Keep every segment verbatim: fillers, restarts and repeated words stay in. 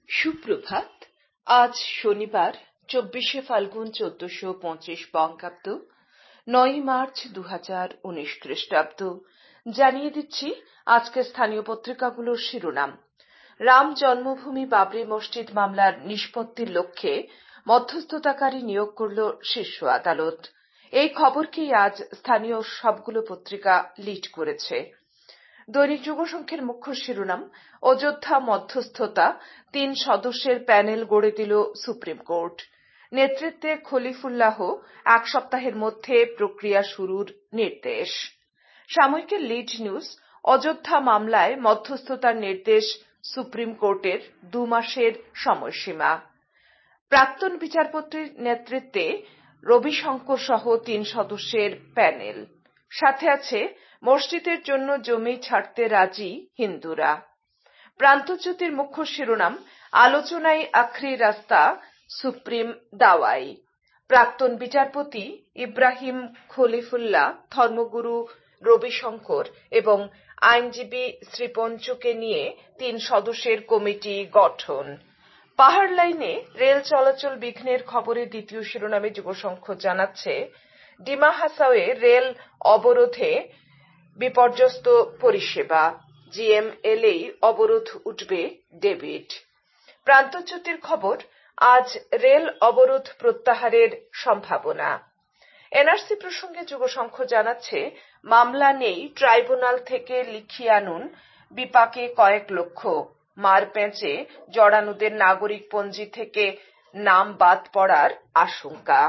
সুপ্রভাত। আজ শনিবার চব্বিশে ফাল্গুন চোদ্দশো পঁচিশ বঙ্গাব্দ, নয় মার্চ দু হাজার উনিশ খ্রিস্টাব্দ। জানিয়ে দিচ্ছি আজকের স্থানীয় পত্রিকাগুলোর শিরোনাম। রাম জন্মভূমি বাবরি মসজিদ মামলার নিষ্পত্তির লক্ষ্যে মধ্যস্থতাকারী নিয়োগ করল শীর্ষ আদালত। এই খবরকেই আজ স্থানীয় সবগুলো পত্রিকা লিড করেছে। দৈনিক যুগসংখ্যের মুখ্য শিরোনাম, অযোধ্যা মধ্যস্থতা, তিন সদস্যের প্যানেল গড়ে দিল সুপ্রিম কোর্ট। নেতৃত্বে খলিফুল্লাহ, এক সপ্তাহের মধ্যে প্রক্রিয়া শুরুর নির্দেশ। সাময়িকের লিড নিউজ, অযোধ্যা মামলায় মধ্যস্থতার নির্দেশ সুপ্রিম কোর্টের, দু মাসের সময়সীমা। প্রাক্তন বিচারপতির নেতৃত্বে রবিশঙ্কর সহ তিন সদস্যের প্যানেল। সাথে আছে মসজিদের জন্য জমি ছাড়তে রাজি হিন্দুরা। প্রান্তজ্যোতির মুখ্য শিরোনাম, আলোচনায় আখরি রাস্তা, সুপ্রিম দাওয়াই। প্রাক্তন বিচারপতি ইব্রাহিম খলিফুল্লাহ, ধর্মগুরু রবিশঙ্কর এবং আইনজীবী শ্রীপঞ্চুকে নিয়ে তিন সদস্যের কমিটি গঠন। পাহাড় লাইনে রেল চলাচল বিঘ্নের খবরে দ্বিতীয় শিরোনামে যুগসংখ্য জানাচ্ছে, ডিমা হাসাওয়ে রেল অবরোধে বিপর্যস্ত পরিষেবা, জিএমএলএই অবরোধ উঠবে ডেবিট। প্রান্তজ্যোতির খবর, আজ রেল অবরোধ প্রত্যাহারের সম্ভাবনা। এনআরসি প্রসঙ্গে যুগসংখ্য জানাচ্ছে, মামলা নেই, ট্রাইব্যুনাল থেকে লিখিয়ে আনুন, বিপাকে কয়েক লক্ষ, মার পেঁচে জড়ানুদের নাগরিকপঞ্জি থেকে নাম বাদ পড়ার আশঙ্কা।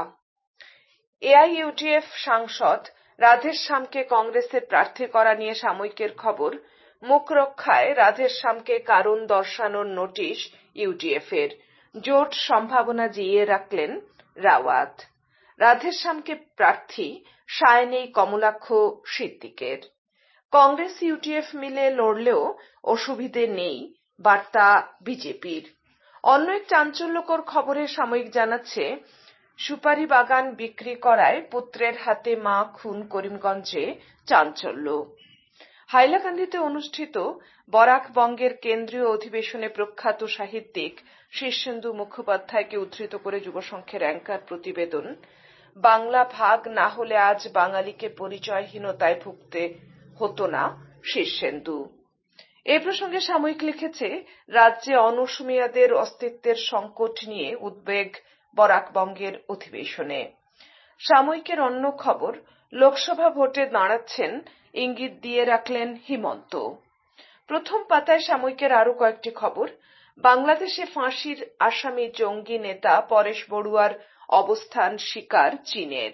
এআইইউডিএফ সাংসদ রাধেশ্যামকে কংগ্রেসের প্রার্থী করা নিয়ে সাময়িকের খবর, মুখ রক্ষায় রাধেশ্যামকে কারণ দর্শানোর নোটিশ ইউডিএফ এর, জোট সম্ভাবনা জিইয়ে রাখলেন রাওয়াত। রাধেশ্যামকে প্রার্থী, সায় নেই কমলাক্ষ সিদ্দিকের। কংগ্রেস ইউডিএফ মিলে লড়লেও অসুবিধে নেই, বার্তা বিজেপির। অন্য এক চাঞ্চল্যকর খবরে সাময়িক জানাচ্ছে, সুপারি বাগান বিক্রি করায় পুত্রের হাতে মা খুন, করিমগঞ্জে চাঞ্চল্য। হাইলাকান্দিতে অনুষ্ঠিত বরাক বঙ্গের কেন্দ্রীয় অধিবেশনে প্রখ্যাত সাহিত্যিক শীর্ষেন্দু মুখোপাধ্যায়কে উদ্ধৃত করে যুগসংখ্যের অ্যাঙ্কার প্রতিবেদন, বাংলা ভাগ না হলে আজ বাঙালিকে পরিচয়হীনতায় ভুগতে হতো না শীর্ষেন্দু। এ প্রসঙ্গে সাময়িক লিখেছে, রাজ্যে অনসমীয়াদের অস্তিত্বের সংকট নিয়ে উদ্বেগ বরাকবঙ্গের অধিবেশনে। সাময়িকের অন্য খবর, লোকসভা ভোটে দাঁড়াচ্ছেন, ইঙ্গিত দিয়ে রাখলেন হিমন্ত। প্রথম পাতায় সাময়িকের আরো কয়েকটি খবর, বাংলাদেশে ফাঁসির আসামি জঙ্গি নেতা পরেশ বড়ুয়ার অবস্থান স্বীকার চীনের।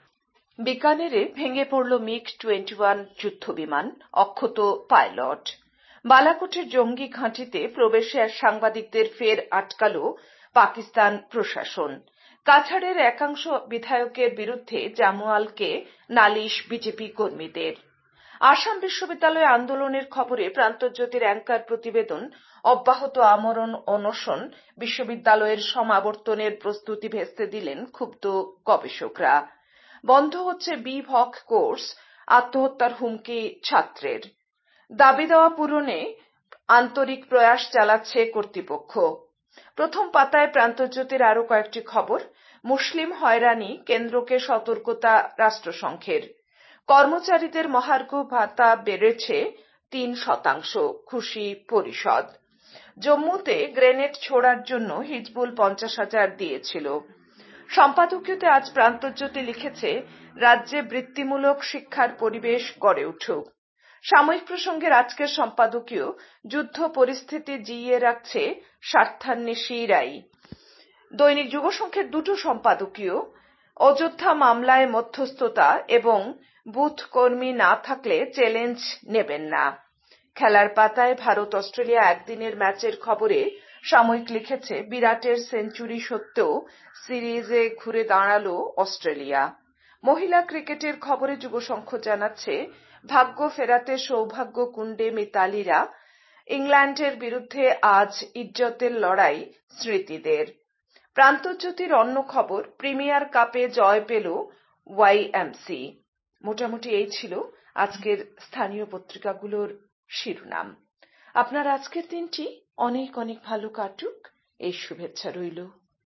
বিকানেরে ভেঙে পড়ল মিগ টোয়েন্টি ওয়ান যুদ্ধবিমান, অক্ষত পাইলট। বালাকোটের জঙ্গি ঘাঁটিতে প্রবেশে সাংবাদিকদের ফের আটকাল পাকিস্তান প্রশাসন। কাছাড়ের একাংশ বিধায়কের বিরুদ্ধে জামালকে নালিশ বিজেপি কর্মীদের। আসাম বিশ্ববিদ্যালয় আন্দোলনের খবরে প্রান্তজ্যোতির অ্যাঙ্কার প্রতিবেদন, অব্যাহত আমরণ অনশন, বিশ্ববিদ্যালয়ের সমাবর্তনের প্রস্তুতি ভেস্তে দিলেন ক্ষুব্ধ গবেষকরা। বন্ধ হচ্ছে বি ভক কোর্স, আত্মহত্যার হুমকি ছাত্রের। দাবি দেওয়া পূরণে আন্তরিক প্রয়াস চালাচ্ছে কর্তৃপক্ষ। প্রথম পাতায় প্রান্তজ্যোতির আরো কয়েকটি খবর, মুসলিম হয়রানি, কেন্দ্রকে সতর্কতা রাষ্ট্রসংঘের। কর্মচারীদের মহার্ঘ ভাতা বেড়েছে তিন শতাংশ, খুশি পরিষদ। জম্মুতে গ্রেনেড ছোড়ার জন্য হিজবুল পঞ্চাশ হাজার দিয়েছিল। সম্পাদকীয়তে আজ প্রান্তজ্যোতি লিখেছে, রাজ্যে বৃত্তিমূলক শিক্ষার পরিবেশ গড়ে উঠুক। সাময়িক প্রসঙ্গের আজকের সম্পাদকীয়, যুদ্ধ পরিস্থিতি জিইয়ে রাখছে স্বার্থান্বেষী রাই। দৈনিক যুগসংখ্যের দুটো সম্পাদকীয়, অযোধ্যা মামলায় মধ্যস্থতা এবং বুথ কর্মী না থাকলে চ্যালেঞ্জ নেবেন না। খেলার পাতায় ভারত অস্ট্রেলিয়া একদিনের ম্যাচের খবরে সাময়িক লিখেছে, বিরাটের সেঞ্চুরি সত্ত্বেও সিরিজে ঘুরে দাঁড়ালো অস্ট্রেলিয়া। মহিলা ক্রিকেটের খবরে যুগসংখ্য জানাচ্ছে, ভাগ্য ফেরাতে সৌভাগ্য কুণ্ডে মিতালিরা, ইংল্যান্ডের বিরুদ্ধে আজ ইজ্জতের লড়াই স্মৃতিদের। প্রান্তজ্যোতির অন্য খবর, প্রিমিয়ার কাপে জয় পেল ওয়াইএমসি। মোটামুটি এই ছিল আজকের স্থানীয় পত্রিকাগুলোর শিরোনাম। আপনার আজকের দিনটি অনেক অনেক ভালো কাটুক। এই শুভেচ্ছা রইল।